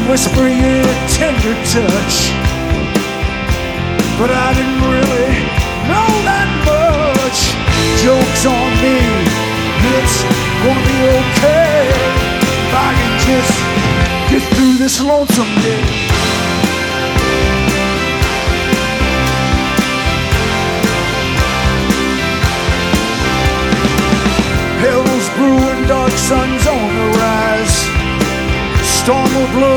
whisper your tender touch, but I didn't really know that much. Joke's on me, it's gonna be okay if I can just get through this lonesome day. Hell's brewing, dark sun's on the rise. Storm will blow